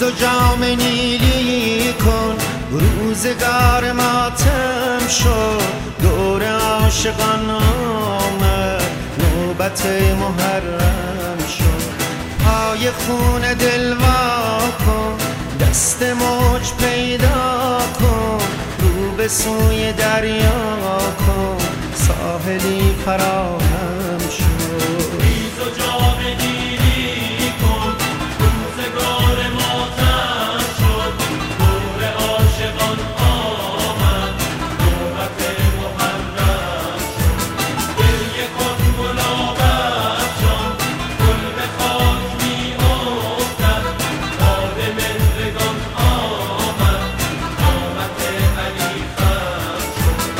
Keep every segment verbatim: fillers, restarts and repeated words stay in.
و جام نیلی کن، روزگار ماتم شد، دور عاشقان آمد، نوبت محرم شد. پای خون دل وا کن، دست موج پیدا کن، رو به سوی دریا کن، ساحلی فراهم شد. ریز و جام نیلی کن، روزگار ماتم شد، دور عاشقان آمد، نوبت محرم شد. گریه کن گلاب افشان، گل به خاک می افتد، باد مهرگان آمد، قامت علی خم شد.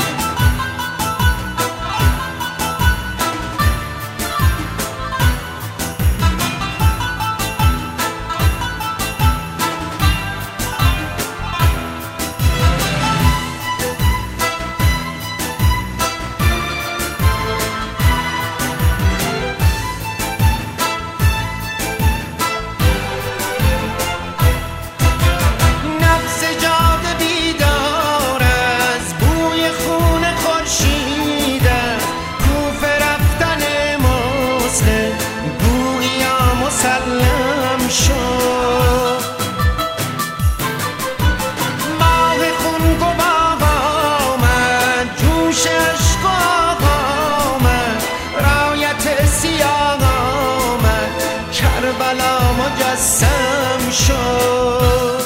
مسلم شد ماه خون گواه آمد، جوش عشق آمد، رایت سیاه آمد، کربلا مجسم شد.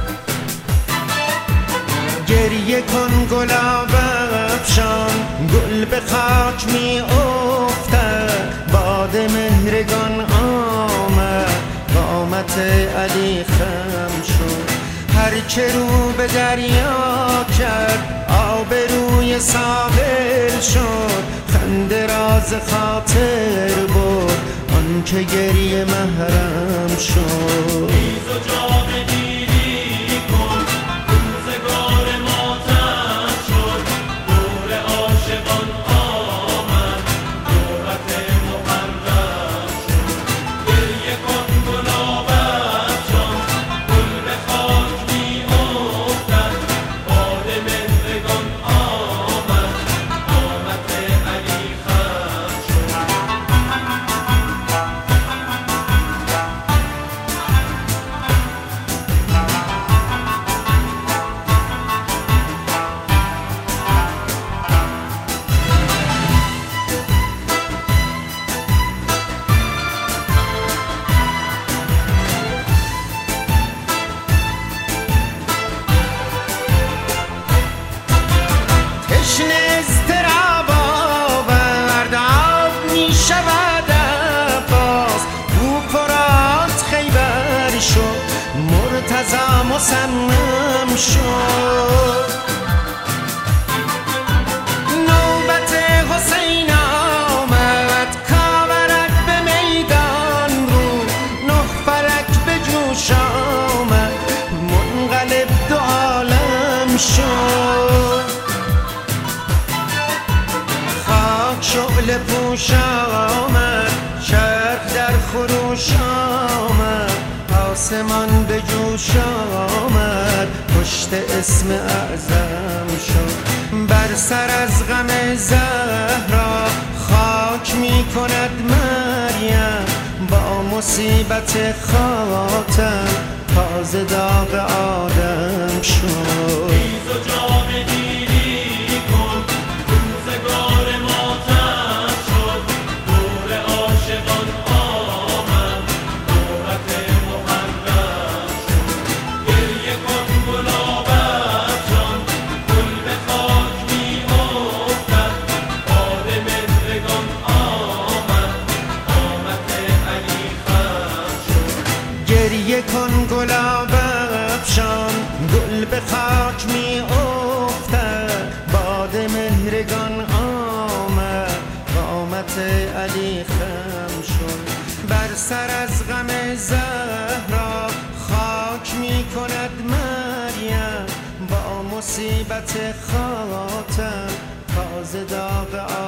گریه کن گلاب افشان، گل به خاک می افتد، باد مهرگان آمد، قامت علی خم شد. هر که رو به دریا کرد، آب روی ساحل شد، خنده راز خاطر بود، آن که گریه محرم شد. ریز و جام نیلی کن، روزگار ماتم شد، دور عاشقان آمد، نوبت محرم شد. گریه کن گلاب افشان، گل به خاک می افتد، باد مهرگان آمد، قامت علی خم شد. تشنه اضطراب آورد، آب می شود عباس، او پرات خیبر شد، مرتضی مصمم شد. نوبت حسین آمد، کاورک به میدان رو، نه فلک به جوش آمد، منقلب دو عالم شد. شعله پوش آمد، چرخ در خروش آمد، آسمان به جوش آمد، پشت اسم اعظم شد. بر سر از غم زهرا خاک می کند مریم، با مصیبت خاتم تازه داغ آدم شد. ریز و جام نیلی کن، روزگار ماتم شد، دور عاشقان آمد، نوبت محرم شد. گریه کن گلاب افشان، گل به خاک می افتد، باد مهرگان آمد، قامت علی خم شد. گریه کن گلاب افشان، گل به خاک می افتد، باد مهرگان آمد، قامت علی خم شد. بر سر از غم زهرا خاک می کند مریم، با مصیبت خاتم تازه داغ